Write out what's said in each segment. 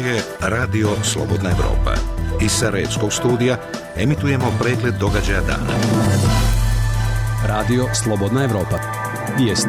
je Radio Slobodna Evropa. Iz Sarajevskog studija emitujemo pregled događaja dana. Radio Slobodna Evropa. Vijesti.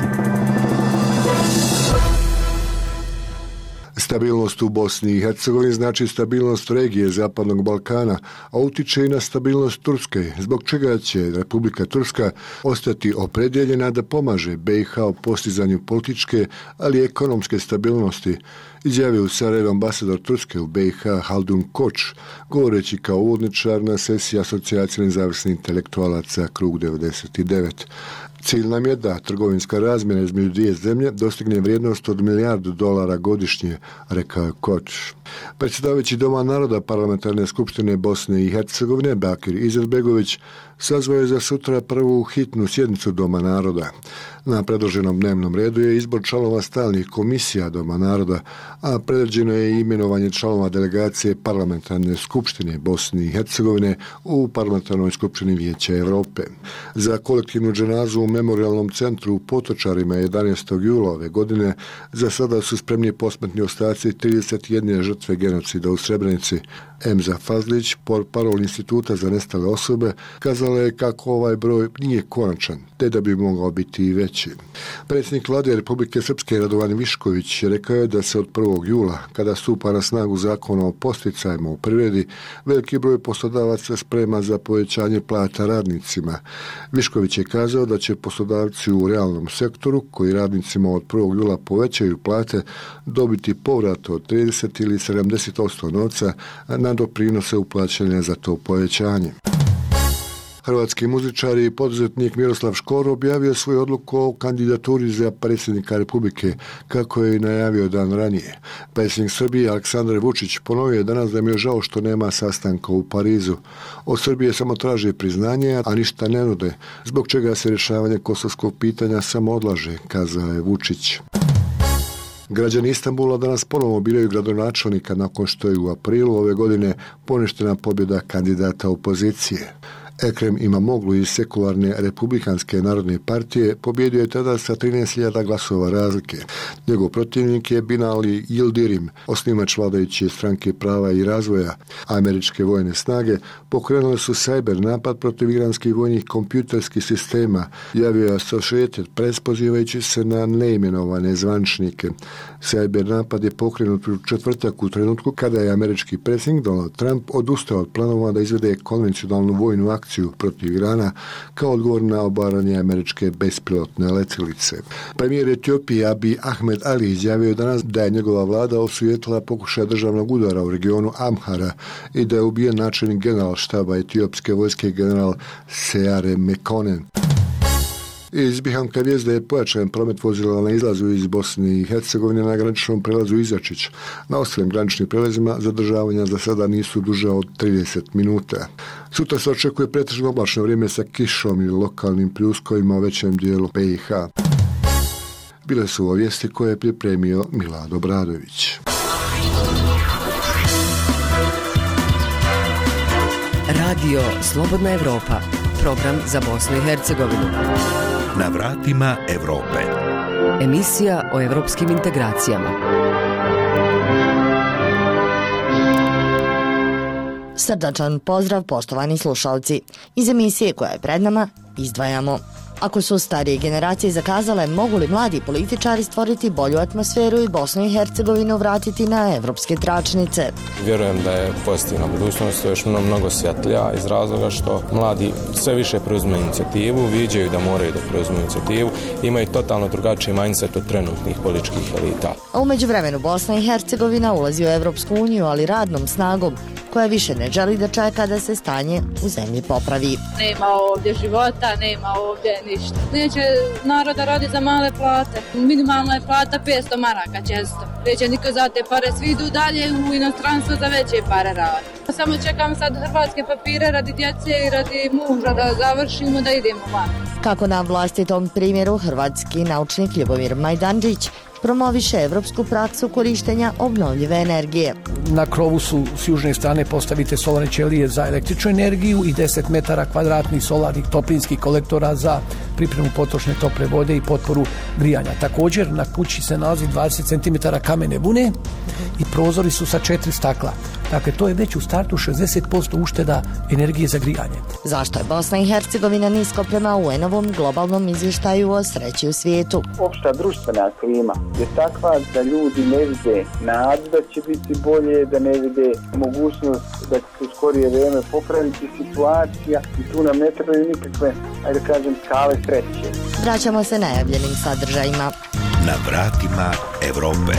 Stabilnost u Bosni i Hercegovini znači stabilnost regije Zapadnog Balkana, a utiče i na stabilnost Turske, zbog čega će Republika Turska ostati opredjeljena da pomaže BiH u postizanju političke, ali i ekonomske stabilnosti, izjavio u Sarajevu ambasador Turske u BiH Haldun Koč, govoreći kao uvodničar na sesiji Asocijacije nezavisnih intelektualaca Krug 99. Cilj nam je da trgovinska razmjena između dvije zemlje dostigne vrijednost od $1 milijardu godišnje, rekao je Koč. Predsjedavajući Doma naroda Parlamentarne skupštine Bosne i Hercegovine Bakir Izetbegović sazvao je za sutra prvu hitnu sjednicu Doma naroda. Na predloženom dnevnom redu je izbor članova stalnih komisija Doma naroda, a predviđeno je i imenovanje članova delegacije Parlamentarne skupštine Bosne i Hercegovine u Parlamentarnoj skupštini Vijeća Europe. Za kolektivnu dženazu u memorijalnom centru u Potočarima 11. jula ove godine za sada su spremni posmrtni ostaci 31 žrtve genocida u Srebrenici. Emza Fazlić, portparol Instituta za nestale osobe, kazala je kako ovaj broj nije konačan, te da bi mogao biti i veći. Predsjednik Vlade Republike Srpske Radovan Višković rekao je da se od 1. jula, kada stupa na snagu zakona o podsticajima u privredi, veliki broj poslodavaca sprema za povećanje plata radnicima. Višković je kazao da će poslodavci u realnom sektoru, koji radnicima od 1. jula povećaju plate, dobiti povrat od 30 ili 70% novca na doprinose uplaćene za to povećanje. Hrvatski muzičar i poduzetnik Miroslav Škoro objavio svoju odluku o kandidaturi za predsjednika Republike, kako je i najavio dan ranije. Predsjednik Srbije Aleksandar Vučić ponovio je danas da mi je žao što nema sastanka u Parizu. Od Srbije samo traže priznanje, a ništa ne nude, zbog čega se rješavanje kosovskog pitanja samo odlaže, kazao je Vučić. Građani Istanbula danas ponovno biraju gradonačelnika nakon što je u aprilu ove godine poništena pobjeda kandidata opozicije. Ekrem Imamoglu iz sekularne Republikanske narodne partije pobjedio je tada sa 13.000 glasova razlike. Njegov protivnik je Binali Yildirim, osnivač vladajuće stranke prava i razvoja. Američke vojne snage pokrenule su cyber napad protiv iranskih vojnih kompjuterskih sistema, javio je Associated Press pozivajući se na neimenovane zvančnike. Cyber napad je pokrenut u četvrtak u trenutku kada je američki predsjednik Donald Trump odustao od planova da izvede konvencionalnu vojnu akciju protiv Irana kao odgovor na obaranje američke bespilotne letjelice. Premijer Etiopije Abiy Ahmed Ali izjavio danas da je njegova vlada osujetila pokušaj državnog udara u regionu Amhara i da je ubijen načelnik general štaba etiopske vojske general Seare Mekonnen. Iz Bihanka vijest da je pojačan promet vozila na izlazu iz Bosne i Hercegovine na graničnom prelazu Izačić. Na ostalim graničnim prelazima zadržavanja za sada nisu duža od 30 minuta. Sutra se očekuje pretežno oblačno vrijeme sa kišom i lokalnim pljuskovima u većem dijelu BiH. Bile su ovo vijesti koje je pripremio Milad Obradović. Radio Slobodna Evropa, program za Bosnu i Hercegovinu. Na vratima Evrope. Emisija o evropskim integracijama. Srdačan pozdrav, poštovani slušalci. Iz emisije koja je pred nama izdvajamo: ako su starije generacije zakazale, mogu li mladi političari stvoriti bolju atmosferu i Bosnu i Hercegovinu vratiti na evropske tračnice? Vjerujem da je pozitivna budućnost još mnogo svjetlija iz razloga što mladi sve više preuzmu inicijativu, viđaju da moraju da preuzmu inicijativu, imaju totalno drugačiji mindset od trenutnih političkih elita. A u međuvremenu Bosna i Hercegovina ulazi u Evropsku uniju, ali radnom snagom, koja više ne želi da čeka da se stanje u zemlji popravi. Nema ovdje života, nema ovdje ništa. Neće naroda radi za male plate. Minimalna je plata 500 maraka često. Neće niko za te pare, svi idu dalje u inostranstvo za veće pare radi. Samo čekam sad hrvatske papire radi djece i radi muža da završimo da idemo van. Kako na vlastitom primjeru hrvatski naučnik Ljubomir Majdanđić promoviše evropsku praksu korištenja obnovljive energije. Na krovu su s južne strane postavite solarne ćelije za električnu energiju i 10 metara kvadratnih solarnih toplinskih kolektora za pripremu potrošne tople vode i potporu grijanja. Također na kući se nalazi 20 cm kamene vune i prozori su sa 4 stakla. Dakle, to je već u startu 60% ušteda energije za grijanje. Zašto je Bosna i Hercegovina nisko prema UN-ovom globalnom izvještaju o sreći u svijetu? Opšta društvena klima je takva da ljudi ne vide nadu da će biti bolje, da ne vide mogućnost da će se u skorije vrijeme popraviti situacija i tu nam ne trebaju nikakve, ajde kažem, skale sreće. Vraćamo se najavljenim sadržajima. Na vratima Evrope.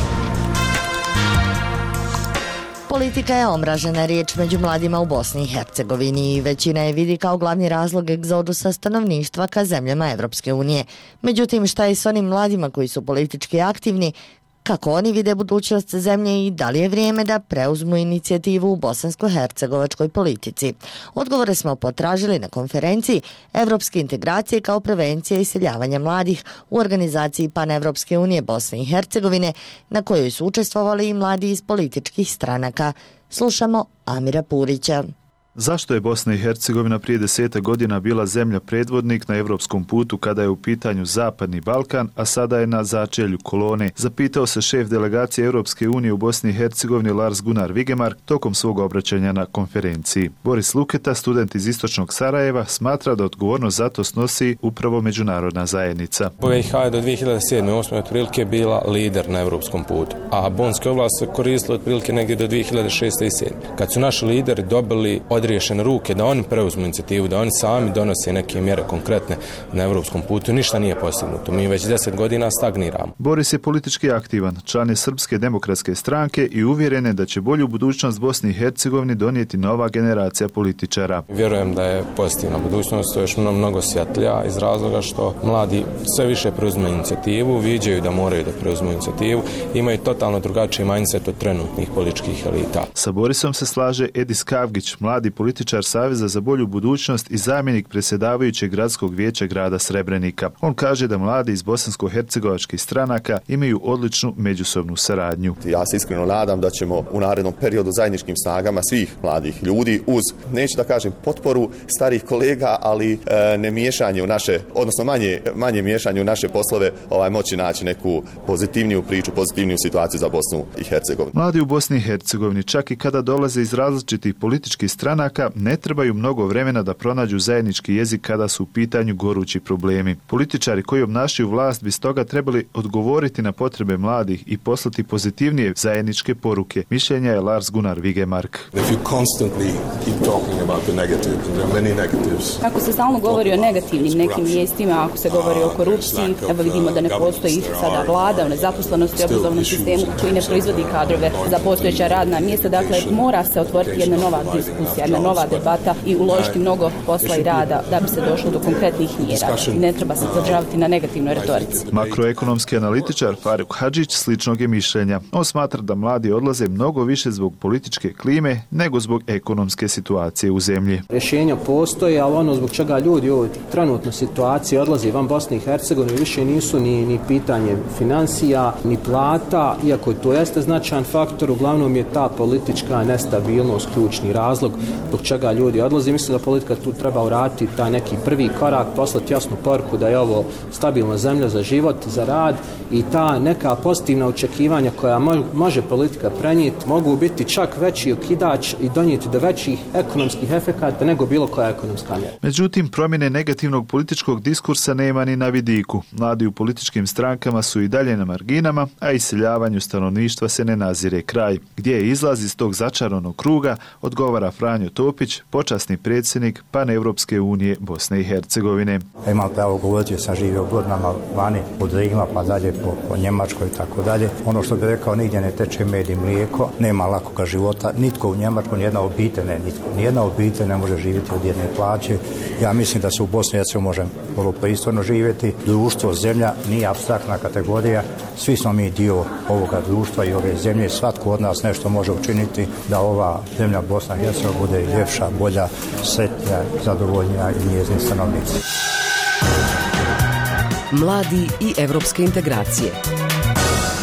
Politika je omražena riječ među mladima u Bosni i Hercegovini i većina je vidi kao glavni razlog egzodusa stanovništva ka zemljama Evropske unije. Međutim, šta je s onim mladima koji su politički aktivni, kako oni vide budućnost zemlje i da li je vrijeme da preuzmu inicijativu u bosansko-hercegovačkoj politici? Odgovore smo potražili na konferenciji Evropske integracije kao prevencija iseljavanja mladih u organizaciji Panevropske unije Bosne i Hercegovine, na kojoj su učestvovali i mladi iz političkih stranaka. Slušamo Amira Purića. Zašto je Bosna i Hercegovina prije 10 godina bila zemlja predvodnik na evropskom putu kada je u pitanju Zapadni Balkan, a sada je na začelju kolone? Zapitao se šef delegacije Europske unije u Bosni i Hercegovini Lars Gunnar Vigemark tokom svog obraćanja na konferenciji. Boris Luketa, student iz istočnog Sarajeva, smatra da odgovornost za to snosi upravo međunarodna zajednica. BiH je do 2007-2008 otprilike bila lider na evropskom putu, a bonske ovlasti se koristile otprilike negdje do 2006. i 2007. Kad su naši lideri dobili odriješene ruke da oni preuzmu inicijativu, da oni sami donose neke mjere konkretne na evropskom putu, ništa nije postignuto. Mi već 10 godina stagniramo. Boris je politički aktivan, član je Srpske demokratske stranke i uvjeren je da će bolju budućnost Bosni i Hercegovini donijeti nova generacija političara. Vjerujem da je pozitivna budućnost, to je još mnogo svjetlija iz razloga što mladi sve više preuzmu inicijativu, viđaju da moraju da preuzmu inicijativu, imaju totalno drugačiji mindset od trenutnih političkih elita. Sa Borisom se slaže Edis Kavgić, mladi političar Saveza za bolju budućnost i zamjenik predsjedavajućeg gradskog vijeća grada Srebrenika. On kaže da mladi iz bosansko-hercegovačkih stranaka imaju odličnu međusobnu saradnju. Ja se iskreno nadam da ćemo u narednom periodu zajedničkim snagama svih mladih ljudi uz, neću da kažem potporu starih kolega, ali ne miješanje u naše, odnosno manje miješanje u naše poslove, moći naći neku pozitivniju priču, pozitivniju situaciju za Bosnu i Hercegovinu. Mladi u Bosni i Hercegovini, čak i kada dolaze iz različitih političkih stranaka, ne trebaju mnogo vremena da pronađu zajednički jezik kada su u pitanju gorući problemi. Političari koji obnašaju vlast bi stoga trebali odgovoriti na potrebe mladih i poslati pozitivnije zajedničke poruke. Mišljenja je Lars Gunnar Vigemark. Ako se stalno govori o negativnim nekim vijestima, ako se govori o korupciji, evo vidimo da ne postoji sada vlada o nezaposlenosti, obrazovnom sistemu koji ne proizvodi kadrove za postojeća radna mjesta. Dakle, mora se otvoriti jedna nova diskusija, jedna nova debata i uložiti mnogo posla i rada da bi se došlo do konkretnih mjera. Ne treba se zadržavati na negativnoj retorici. Makroekonomski analitičar Faruk Hadžić sličnog je mišljenja. On smatra da mladi odlaze mnogo više zbog političke klime nego zbog ekonomske situacije u zemlji. Rješenja postoje, ali ono zbog čega ljudi u ovoj trenutnoj situaciji odlaze van Bosne i Hercegovine više nisu ni pitanje financija, ni plata, iako to jeste značajan faktor, uglavnom je ta politička nestabilnost ključni razlog zbog čega ljudi odlaze. Mislim da politika tu treba uraditi taj neki prvi korak, poslati jasnu poruku da je ovo stabilna zemlja za život, za rad i ta neka pozitivna očekivanja koja može politika prenijeti mogu biti čak veći okidač i donijeti do većih ekonomskih efekata nego bilo koja ekonomska mjera. Međutim, promjene negativnog političkog diskursa nema ni na vidiku. Mladi u političkim strankama su i dalje na marginama, a iseljavanju stanovništva se ne nazire kraj. Gdje je izlaz iz tog začaranog kruga, odgovara Franjo Topić, počasni predsjednik Panevropske unije Bosne i Hercegovine. Imam pravo govoriti, sam živio godinama vani od Rima pa dalje po Njemačkoj i tako dalje. Ono što bi rekao, nigdje ne teče med i mlijeko, nema lakoga života, nitko u Njemačkoj, nijedna obitelj ne može živjeti od jedne plaće. Ja mislim da se u Bosni i Hercegovini može vrlo pristojno živjeti. Društvo, zemlja nije apstraktna kategorija, svi smo mi dio ovoga društva i ove zemlje, svatko od nas nešto može učiniti da ova zemlja Bosna i Hercegovina bude ljepša, bolja, sretnija, zadovoljnija i njezini stanovnici. Mladi i evropske integracije.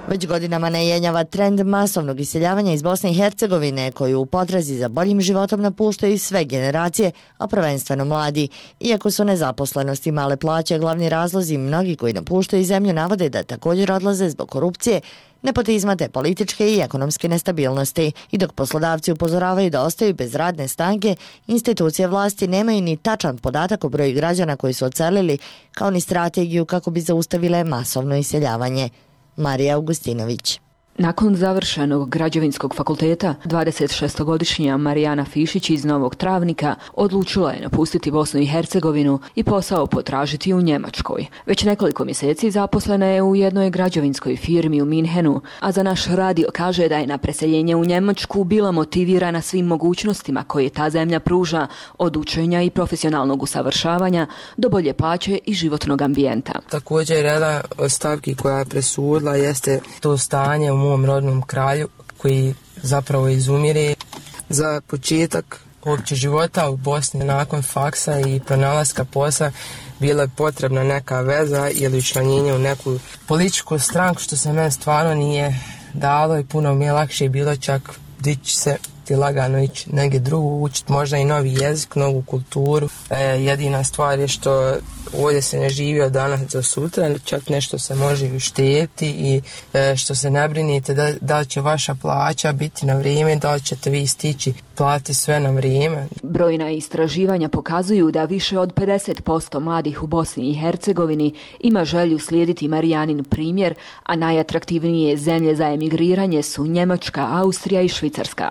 Već godinama ne jenjava trend masovnog iseljavanja iz Bosne i Hercegovine, koju u potrazi za boljim životom napuštaju sve generacije, a prvenstveno mladi. Iako su nezaposlenost i male plaće glavni razlozi, mnogi koji napuštaju zemlju navode da također odlaze zbog korupcije, nepotizma te političke i ekonomske nestabilnosti. I dok poslodavci upozoravaju da ostaju bez radne snage, institucije vlasti nemaju ni tačan podatak o broju građana koji su odselili, kao ni strategiju kako bi zaustavile masovno iseljavanje. Marija Augustinović. Nakon završenog građevinskog fakulteta, 26-godišnja Marijana Fišić iz Novog Travnika odlučila je napustiti Bosnu i Hercegovinu i posao potražiti u Njemačkoj. Već nekoliko mjeseci zaposlena je u jednoj građevinskoj firmi u Minhenu, a za naš radio kaže da je na preseljenje u Njemačku bila motivirana svim mogućnostima koje ta zemlja pruža, od učenja i profesionalnog usavršavanja do bolje plaće i životnog ambijenta. Također jedna od stavki koja je presudila jeste to stanje u mom rodnom kraju koji zapravo izumire. Za početak uopće života u Bosni nakon faksa i pronalaska posla bila je potrebna neka veza ili učlanjenje u neku političku stranku, što se meni stvarno nije dalo i puno mi je lakše bilo čak dići se ti lagano ići negdje drugo, učiti možda i novi jezik, novu kulturu. Jedina stvar je što ovdje se ne živi od danas do sutra, čak nešto se može uštedjeti i što se ne brinite da li će vaša plaća biti na vrijeme, da li ćete vi stići platiti sve na vrijeme. Brojna istraživanja pokazuju da više od 50% mladih u Bosni i Hercegovini ima želju slijediti Marijanin primjer, a najatraktivnije zemlje za emigriranje su Njemačka, Austrija i Švicarska.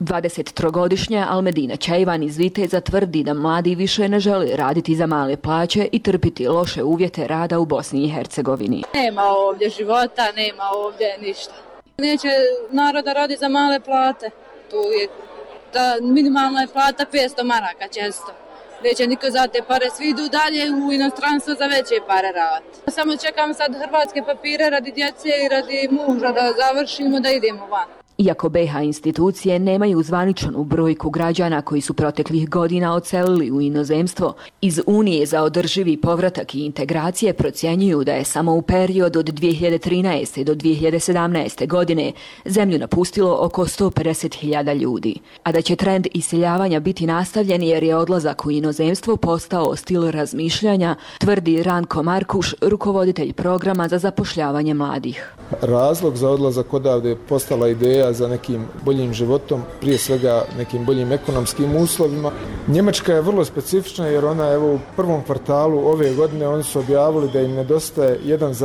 23-godišnja Almedina Čejvan iz Viteza tvrdi da mladi više ne žele raditi za male plaće i trpiti loše uvjete rada u Bosni i Hercegovini. Nema ovdje života, nema ovdje ništa. Neće naroda radi za male plate. Tu je minimalna je plata 500 maraka često. Neće niko za te pare, svi idu dalje u inostranstvo za veće pare raditi. Samo čekam sad hrvatske papire radi djece i radi muža da završimo da idemo van. Iako BiH institucije nemaju zvaničnu brojku građana koji su proteklih godina odselili u inozemstvo, iz Unije za održivi povratak i integracije procjenjuju da je samo u periodu od 2013. do 2017. godine zemlju napustilo oko 150.000 ljudi. A da će trend iseljavanja biti nastavljen jer je odlazak u inozemstvo postao stil razmišljanja, tvrdi Ranko Markuš, rukovoditelj programa za zapošljavanje mladih. Razlog za odlazak odavde je postala ideja za nekim boljim životom, prije svega nekim boljim ekonomskim uslovima. Njemačka je vrlo specifična jer ona u prvom kvartalu ove godine oni su objavili da im nedostaje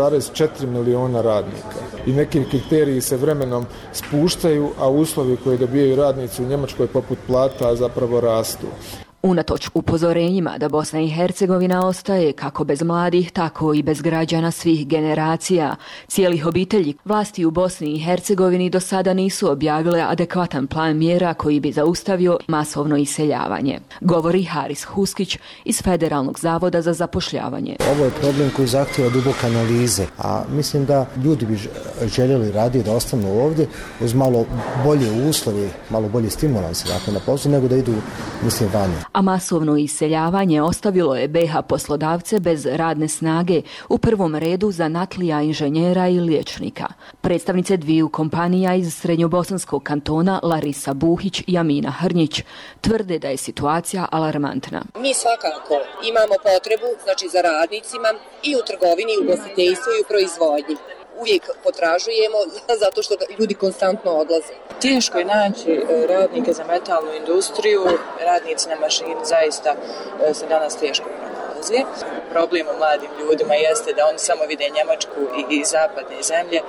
1,4 miliona radnika. I neki kriteriji se vremenom spuštaju, a uslovi koje dobijaju radnici u Njemačkoj poput plata zapravo rastu. Unatoč upozorenjima da Bosna i Hercegovina ostaje kako bez mladih, tako i bez građana svih generacija, cijelih obitelji, vlasti u Bosni i Hercegovini do sada nisu objavile adekvatan plan mjera koji bi zaustavio masovno iseljavanje. Govori Haris Huskić iz Federalnog zavoda za zapošljavanje. Ovo je problem koji zahtjeva duboke analize, a mislim da ljudi bi željeli raditi da ostanu ovdje uz malo bolje uslove, malo bolje stimulanse na poslu nego da idu vani. A masovno iseljavanje ostavilo je BiH poslodavce bez radne snage, u prvom redu zanatlija, inženjera i liječnika. Predstavnice dviju kompanija iz srednjobosanskog kantona Larisa Buhić i Amina Hrnjić tvrde da je situacija alarmantna. Mi svakako imamo potrebu za radnicima i u trgovini, i u ugostiteljstvu i u proizvodnji. Uvijek potražujemo zato što ljudi konstantno odlaze. Teško je naći radnike za metalnu industriju, radnici na mašini zaista se danas teško pronalaze. Problem u mladim ljudima jeste da oni samo vide Njemačku i zapadne zemlje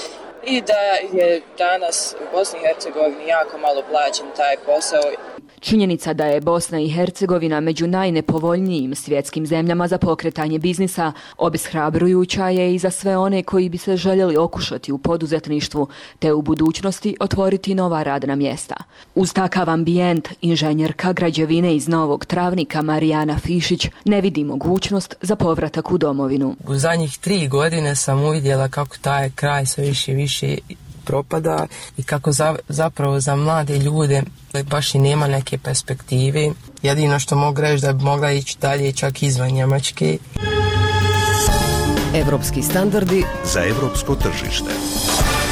i da je danas u Bosni i Hercegovini jako malo plaćen taj posao. Činjenica da je Bosna i Hercegovina među najnepovoljnijim svjetskim zemljama za pokretanje biznisa obeshrabrujuća je i za sve one koji bi se željeli okušati u poduzetništvu te u budućnosti otvoriti nova radna mjesta. Uz takav ambijent, inženjerka građevine iz Novog Travnika Marijana Fišić ne vidi mogućnost za povratak u domovinu. U zadnjih 3 godine sam uvidjela kako taj kraj sve više i više propada i kako zapravo za mlade ljude baš i nema neke perspektive. Jedino što mogu reći da bi mogla ići dalje čak izvan Njemačke. Evropski standardi za evropsko tržište.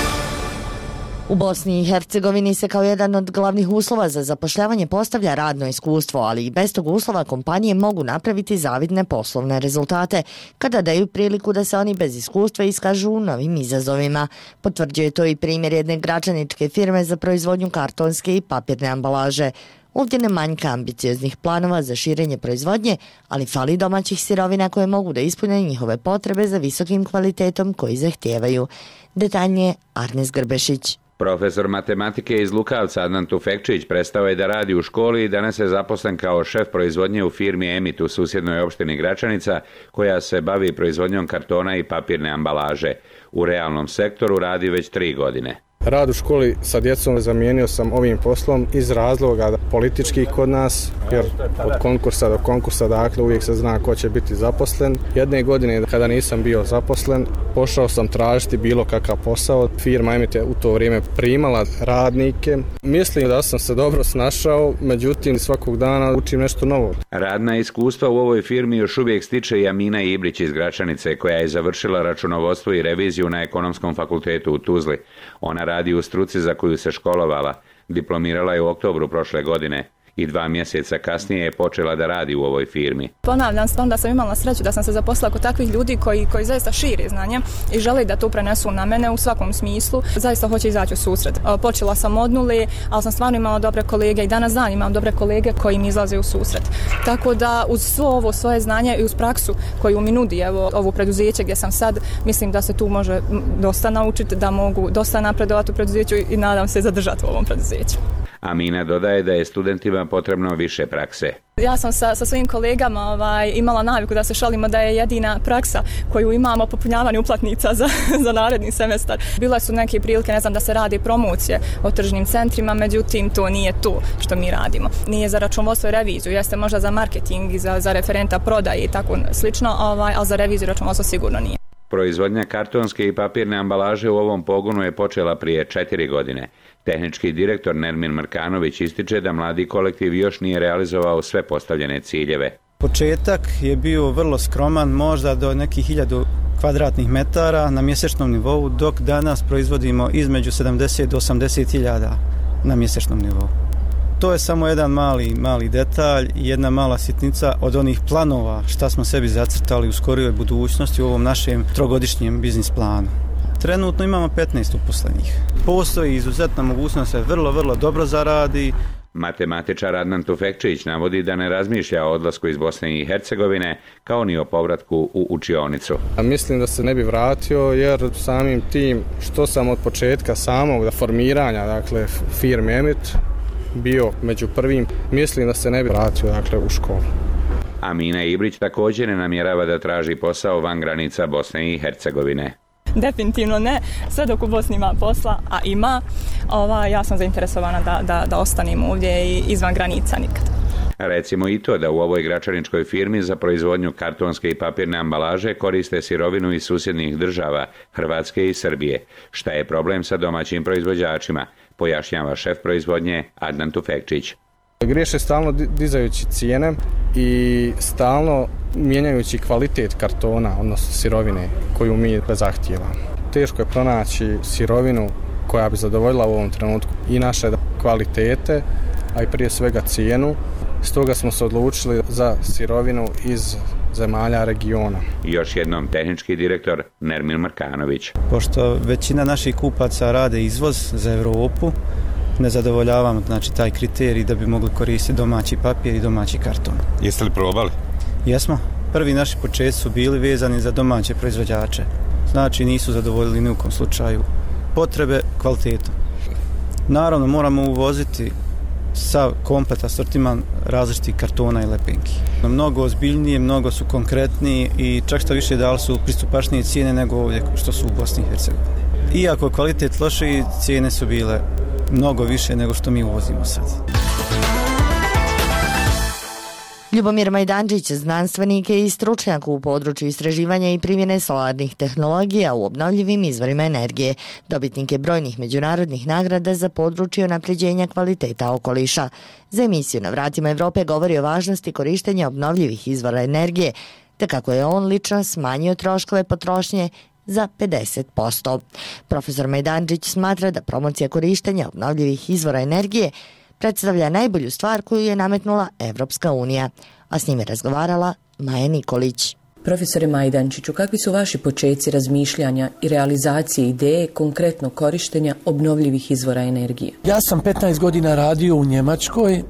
U Bosni i Hercegovini se kao jedan od glavnih uslova za zapošljavanje postavlja radno iskustvo, ali i bez tog uslova kompanije mogu napraviti zavidne poslovne rezultate kada daju priliku da se oni bez iskustva iskažu u novim izazovima. Potvrđuje to i primjer jedne građaničke firme za proizvodnju kartonske i papirne ambalaže. Ovdje ne manjka ambicioznih planova za širenje proizvodnje, ali fali domaćih sirovina koje mogu da ispune njihove potrebe za visokim kvalitetom koji zahtijevaju. Detaljnije Arnes Grbešić. Profesor matematike iz Lukavca Adnan Tufekčić prestao je da radi u školi i danas je zaposlen kao šef proizvodnje u firmi Emit u susjednoj opštini Gračanica, koja se bavi proizvodnjom kartona i papirne ambalaže. U realnom sektoru radi već 3 godine. Rad u školi sa djecom zamijenio sam ovim poslom iz razloga političkih kod nas, jer od konkursa do konkursa, dakle, uvijek se zna ko će biti zaposlen. Jedne godine kada nisam bio zaposlen, pošao sam tražiti bilo kakav posao. Firma Emit je u to vrijeme primala radnike. Mislim da sam se dobro snašao, međutim svakog dana učim nešto novo. Radna iskustva u ovoj firmi još uvijek stiče i Amina Ibrić iz Gračanice, koja je završila računovodstvo i reviziju na Ekonomskom fakultetu u Tuzli. Ona radi u struci za koju se školovala. Diplomirala je u oktobru prošle godine i 2 mjeseca kasnije je počela da radi u ovoj firmi. Ponavljam, onda sam imala sreću da sam se zaposlila kod takvih ljudi koji zaista šire znanje i žele da to prenesu na mene u svakom smislu. Zaista hoće izaći u susret. Počela sam od nule, ali sam stvarno imala dobre kolege i danas dan imam dobre kolege koji mi izlaze u susret. Tako da uz svo ovo svoje znanje i uz praksu koju mi nudi ovo preduzeće gdje sam sad, mislim da se tu može dosta naučiti, da mogu dosta napredovati u preduzeću i nadam se zadržati u ovom preduzeću. Amina dodaje da je studentima potrebno više prakse. Ja sam sa svojim kolegama imala naviku da se šalimo da je jedina praksa koju imamo popunjavanje uplatnica za naredni semestar. Bile su neke prilike, da se radi promocije o tržnim centrima, međutim to nije to što mi radimo. Nije za računovodstvo i reviziju, jeste možda za marketing i za referenta prodaje i tako slično, ali za reviziju i računovodstvo sigurno nije. Proizvodnja kartonske i papirne ambalaže u ovom pogonu je počela prije 4 godine. Tehnički direktor Nermin Mrkanović ističe da mladi kolektiv još nije realizovao sve postavljene ciljeve. Početak je bio vrlo skroman, možda do nekih 1000 kvadratnih metara na mjesečnom nivou, dok danas proizvodimo između 70 do 80 hiljada na mjesečnom nivou. To je samo jedan mali detalj i jedna mala sitnica od onih planova šta smo sebi zacrtali u skorijoj budućnosti u ovom našem 3-godišnjem biznis planu. Trenutno imamo 15 uposlenih. Postoji izuzetna mogućnost da se vrlo dobro zaradi. Matematičar Adnan Tufekčić navodi da ne razmišlja o odlasku iz Bosne i Hercegovine kao ni o povratku u učionicu. Mislim da se ne bi vratio jer samim tim što sam od početka samog formiranja, dakle, firme Emit, bio među prvim, mislim da se ne bi vratio, dakle, u školu. Amina Ibrić također ne namjerava da traži posao van granica Bosne i Hercegovine. Definitivno ne, sve dok u Bosni ima posla, a ima, ja sam zainteresovana da ostanem ovdje i izvan granica nikad. Recimo i to da u ovoj gračaničkoj firmi za proizvodnju kartonske i papirne ambalaže koriste sirovinu iz susjednih država, Hrvatske i Srbije. Šta je problem sa domaćim proizvođačima, pojašnjava šef proizvodnje Adnan Tufekčić. Griješe stalno dizajući cijene i stalno mijenjajući kvalitet kartona, odnosno sirovine koju mi zahtijevamo. Teško je pronaći sirovinu koja bi zadovoljila u ovom trenutku i naše kvalitete, a i prije svega cijenu. Stoga smo se odlučili za sirovinu iz zemalja regiona. Još jednom tehnički direktor Nermin Mrkanović. Pošto većina naših kupaca rade izvoz za Europu, ne zadovoljavamo taj kriterij da bi mogli koristiti domaći papir i domaći karton. Jeste li probali? Jesmo. Prvi naši početci su bili vezani za domaće proizvođače. Znači nisu zadovoljili ni u kom slučaju potrebe kvalitetom. Naravno moramo uvoziti sav komplet asortiman različitih kartona i lepenki. Mnogo ozbiljnije, mnogo su konkretniji i čak što više dali su pristupačnije cijene nego ovdje što su u Bosni i Hercegovini. Iako je kvalitet lošiji, cijene su bile mnogo više nego što mi uvozimo sad. Ljubomir Majdančić, znanstvenik i stručnjak u području istraživanja i primjene solarnih tehnologija u obnovljivim izvorima energije. Dobitnik je brojnih međunarodnih nagrada za područje unapređenja kvaliteta okoliša. Za emisiju Na vratima Evrope govori o važnosti korištenja obnovljivih izvora energije, te kako je on lično smanjio troškove potrošnje za 50%. Profesor Majdandžić smatra da promocija korištenja obnovljivih izvora energije predstavlja najbolju stvar koju je nametnula Evropska unija, a s njim je razgovarala Maja Nikolić. Profesore Majdančiću, kakvi su vaši počeci razmišljanja i realizacije ideje konkretno korištenja obnovljivih izvora energije? Ja sam 15 godina radio u Njemačkoj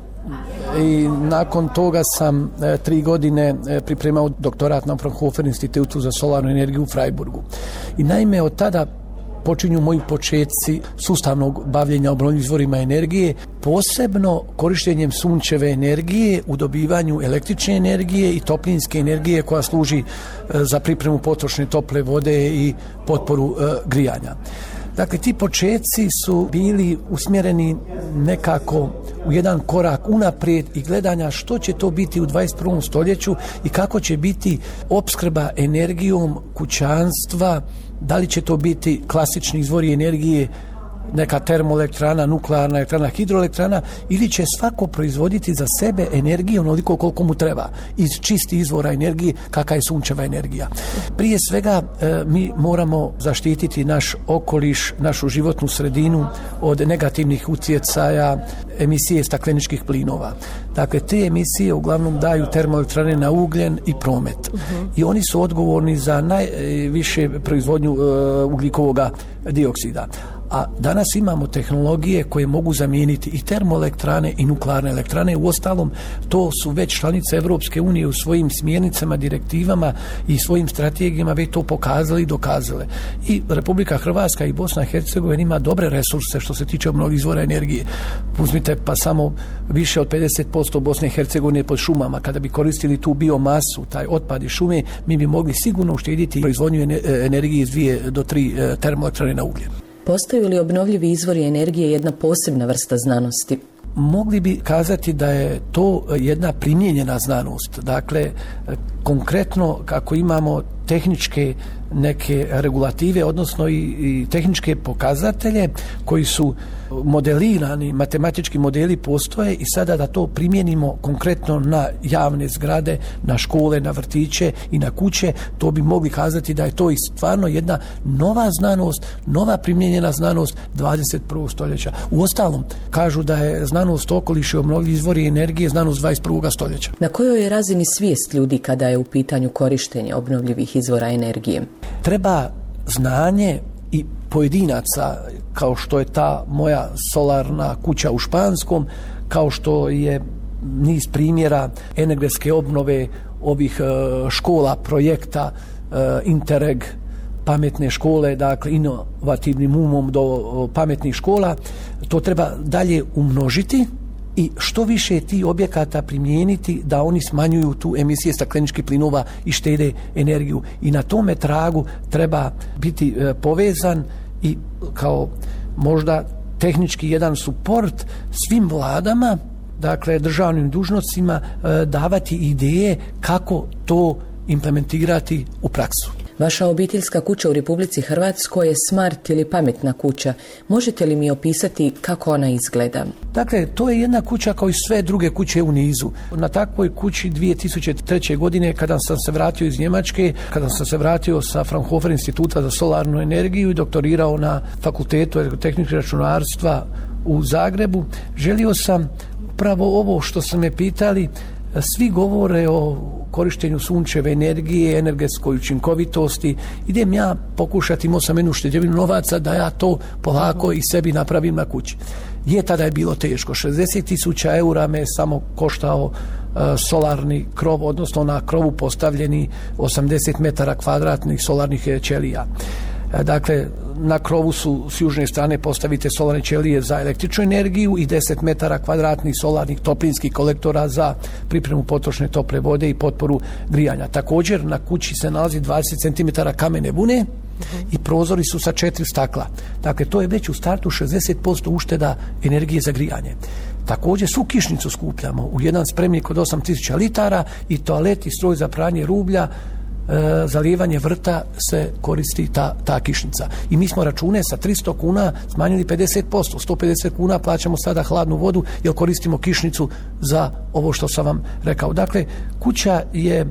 i nakon toga sam 3 godine pripremao doktorat na Fraunhofer institutu za solarnu energiju u Freiburgu. I naime od tada počinju moji početci sustavnog bavljenja obnovljivim izvorima energije, posebno korištenjem sunčeve energije u dobivanju električne energije i toplinske energije koja služi za pripremu potrošne tople vode i potporu grijanja. Dakle, ti početci su bili usmjereni nekako u jedan korak unaprijed i gledanja što će to biti u 21. stoljeću i kako će biti opskrba energijom kućanstva, da li će to biti klasični izvori energije, neka termoelektrana, nuklearna elektrana, hidroelektrana, ili će svako proizvoditi za sebe energiju onoliko koliko mu treba iz čistih izvora energije kakva je sunčeva energija. Prije svega mi moramo zaštititi naš okoliš, našu životnu sredinu od negativnih utjecaja emisije stakleničkih plinova. Dakle, te emisije uglavnom daju termoelektrane na ugljen i promet. I oni su odgovorni za najviše proizvodnju ugljikovog dioksida. A danas imamo tehnologije koje mogu zamijeniti i termoelektrane i nuklearne elektrane. Uostalom, to su već članice Evropske unije u svojim smjernicama, direktivama i svojim strategijama već to pokazali i dokazale. I Republika Hrvatska i Bosna i Hercegovina ima dobre resurse što se tiče obnovljivih izvora energije. Uzmite pa samo više od 50% Bosne i Hercegovine pod šumama. Kada bi koristili tu biomasu, taj otpad iz šume, mi bi mogli sigurno uštediti proizvodnju energije iz 2 do 3 termoelektrane na ugljen. Postaju li obnovljivi izvori energije jedna posebna vrsta znanosti? Mogli bi kazati da je to jedna primijenjena znanost. Dakle, konkretno kako imamo tehničke neke regulative, odnosno i tehničke pokazatelje koji su modelirani, matematički modeli postoje i sada da to primijenimo konkretno na javne zgrade, na škole, na vrtiće i na kuće, to bi mogli kazati da je to i stvarno jedna nova znanost, nova primijenjena znanost 21. stoljeća. Uostalom, kažu da je znanost okoliša i obnovljivi izvori energije znanost 21. stoljeća. Na kojoj je razini svijest ljudi kada je u pitanju korištenje obnovljivih izvora energije? Treba znanje i pojedinaca, kao što je ta moja solarna kuća u Španskom, kao što je niz primjera energetske obnove ovih škola, projekta Interreg, pametne škole, dakle inovativnim umom do pametnih škola. To treba dalje umnožiti i što više ti objekata primijeniti da oni smanjuju tu emisije stakleničkih plinova i štede energiju. I na tome tragu treba biti povezan i kao možda tehnički jedan suport svim vladama, dakle državnim dužnostima, davati ideje kako to implementirati u praksu. Vaša obiteljska kuća u Republici Hrvatskoj je smart ili pametna kuća. Možete li mi opisati kako ona izgleda? Dakle, to je jedna kuća kao i sve druge kuće u nizu. Na takvoj kući 2003. godine, kada sam se vratio iz Njemačke, kada sam se vratio sa Fraunhofer instituta za solarnu energiju i doktorirao na Fakultetu elektrotehnike i računarstva u Zagrebu, želio sam upravo ovo što su me pitali. Svi govore o korištenju sunčeve energije, energetskoj učinkovitosti. Idem ja pokušati, imao sam jednu štedjevinu novaca da ja to polako i sebi napravim na kući. Tada je bilo teško. 60.000 eura me samo koštao solarni krov, odnosno na krovu postavljeni 80 metara kvadratnih solarnih ćelija. Dakle, na krovu su s južne strane postavite solarne ćelije za električnu energiju i 10 metara kvadratnih solarnih toplinskih kolektora za pripremu potrošne tople vode i potporu grijanja. Također na kući se nalazi 20 cm kamene vune i prozori su sa 4 stakla. Dakle, to je već u startu 60% ušteda energije za grijanje. Također svu kišnicu skupljamo u jedan spremnik od 8000 litara i toalet i stroj za pranje rublja, zalijevanje vrta se koristi ta kišnica. I mi smo račune sa 300 kuna smanjili 50%. 150 kuna plaćamo sada hladnu vodu jer koristimo kišnicu za ovo što sam vam rekao. Dakle, kuća je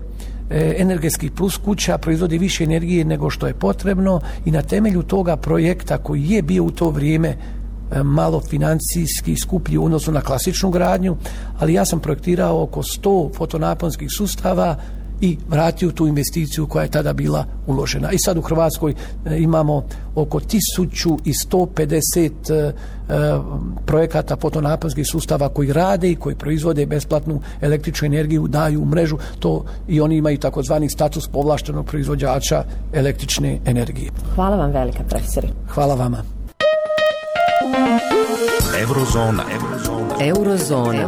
energetskih plus kuća proizvodi više energije nego što je potrebno i na temelju toga projekta koji je bio u to vrijeme malo financijski skuplji u odnosu na klasičnu gradnju, ali ja sam projektirao oko 100 fotonaponskih sustava i vratio tu investiciju koja je tada bila uložena. I sad u Hrvatskoj imamo oko 1150 projekata fotonaponskih sustava koji rade i koji proizvode besplatnu električnu energiju, daju u mrežu to i oni imaju takozvani status povlaštenog proizvođača električne energije. Hvala vam velika, profesori. Hvala vama. Eurozona.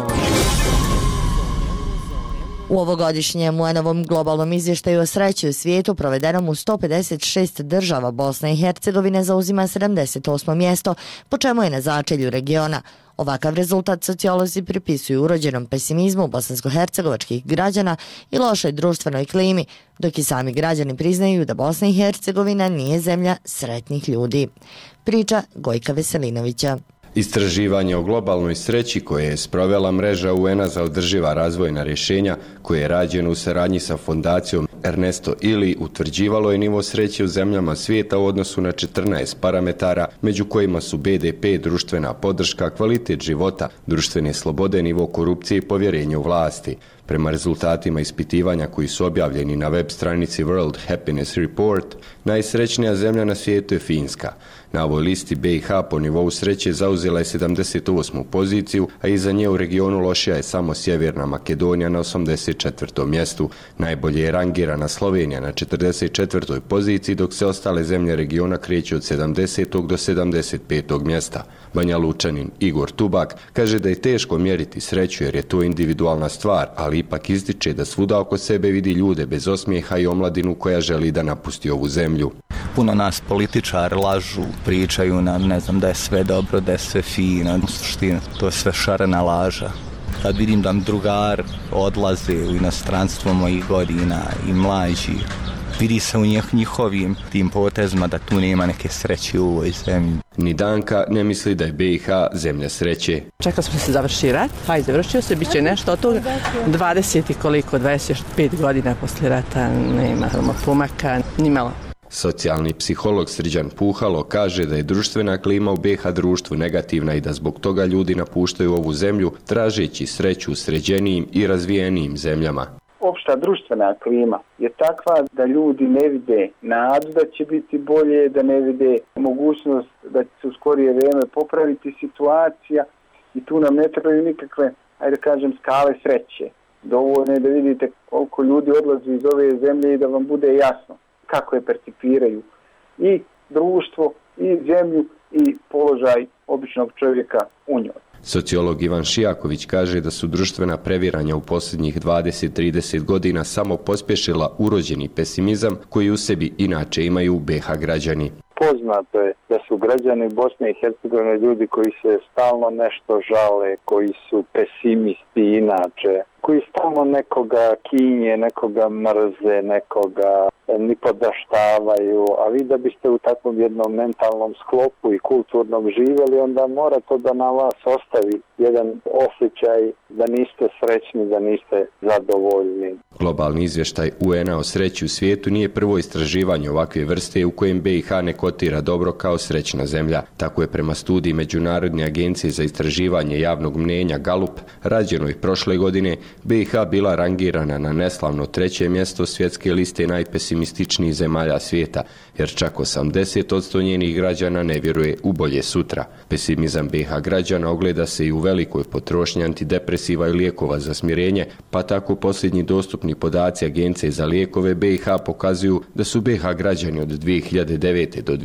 U ovogodišnjem UN-ovom globalnom izvještaju o sreći u svijetu provedenom u 156 država, Bosna i Hercegovina zauzima 78. mjesto, po čemu je na začelju regiona. Ovakav rezultat sociolozi pripisuju urođenom pesimizmu bosansko-hercegovačkih građana i lošoj društvenoj klimi, dok i sami građani priznaju da Bosna i Hercegovina nije zemlja sretnih ljudi. Priča Gojka Veselinovića. Istraživanje o globalnoj sreći koje je sprovela mreža UN-a za održiva razvojna rješenja, koje je rađeno u saradnji sa fondacijom Ernesto Ili, utvrđivalo je nivo sreće u zemljama svijeta u odnosu na 14 parametara, među kojima su BDP, društvena podrška, kvalitet života, društvene slobode, nivo korupcije i povjerenje u vlasti. Prema rezultatima ispitivanja koji su objavljeni na web stranici World Happiness Report, najsrećnija zemlja na svijetu je Finska. Na ovoj listi BiH po nivou sreće zauzela je 78. poziciju, a iza nje u regionu lošija je samo Sjeverna Makedonija na 84. mjestu. Najbolje je rangirana Slovenija na 44. poziciji, dok se ostale zemlje regiona kreću od 70. do 75. mjesta. Banja Lučanin Igor Tubak kaže da je teško mjeriti sreću jer je to individualna stvar, ali ipak ističe da svuda oko sebe vidi ljude bez osmijeha i omladinu koja želi da napusti ovu zemlju. Puno nas političari lažu, pričaju nam, ne znam, da je sve dobro, da je sve fino, u suštini to je sve šarena laža. Kad vidim da drugar odlaze u inostranstvo mojih godina i mlađi, vidi se u njihovim tim potezima da tu nema neke sreće u ovoj zemlji. Ni Danka ne misli da je BiH zemlja sreće. Čekali smo se završi rat, završio se, bit će nešto od toga. 25 godina poslije rata nema pomaka, ni malo. Socijalni psiholog Srđan Puhalo kaže da je društvena klima u BiH društvu negativna i da zbog toga ljudi napuštaju ovu zemlju tražeći sreću u sređenijim i razvijenijim zemljama. Opšta društvena klima je takva da ljudi ne vide nadu da će biti bolje, da ne vide mogućnost da će se u skorije vrijeme popraviti situacija i tu nam ne trebaju nikakve, ajde kažem, skale sreće. Dovoljno je da vidite koliko ljudi odlazi iz ove zemlje i da vam bude jasno kako je percipiraju i društvo, i zemlju, i položaj običnog čovjeka u njoj. Sociolog Ivan Šijaković kaže da su društvena previranja u posljednjih 20-30 godina samo pospješila urođeni pesimizam koji u sebi inače imaju u BiH građani. Poznato je da su građani Bosne i Hercegovine ljudi koji se stalno nešto žale, koji su pesimisti inače, koji stalno nekoga kinje, nekoga mrze, nekoga nipodaštavaju, a vi da biste u takvom jednom mentalnom sklopu i kulturnom živjeli, onda mora to da na vas ostavi jedan osjećaj da niste srećni, da niste zadovoljni. Globalni izvještaj UN-a o sreći u svijetu nije prvo istraživanje ovakve vrste u kojem BiH ne kotira dobro kao srećna zemlja. Tako je prema studiji Međunarodne agencije za istraživanje javnog mnijenja Gallup, rađenoj prošle godine, BiH bila rangirana na neslavno 3. mjesto svjetske liste najpesimističnijih zemalja svijeta, jer čak 80% njenih građana ne vjeruje u bolje sutra. Pesimizam BiH građana ogleda se i u velikoj potrošnji antidepresiva i lijekova za smirenje, pa tako posljednji dostupni podaci Agencije za lijekove BiH pokazuju da su BiH građani od 2009. do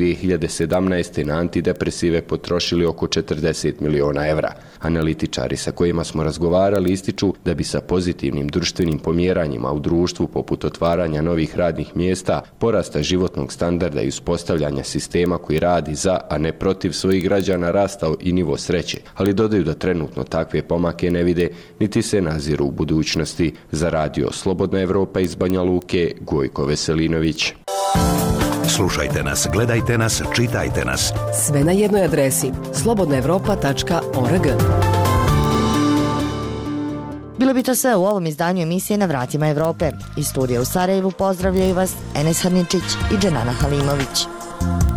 2017. na antidepresive potrošili oko 40 miliona evra. Analitičari sa kojima smo razgovarali ističu da bi sa pozitivnim društvenim pomjeranjima u društvu poput otvaranja novih radnih mjesta, porasta životnog standarda i uspostavljanja sistema koji radi za, a ne protiv svojih građana rastao i nivo sreće, ali dodaju da trenutno takve pomake ne vide niti se naziru u budućnosti. Za radio Slobodna Evropa iz Banja Luke, Gojko Veselinović. Slušajte nas, gledajte nas, čitajte nas. Sve na jednoj adresi slobodnaevropa.org. Bilo bi to sve u ovom izdanju emisije Na vratima Evrope. Iz studija u Sarajevu pozdravljaju vas Enes Harničić i Dženana Halimović.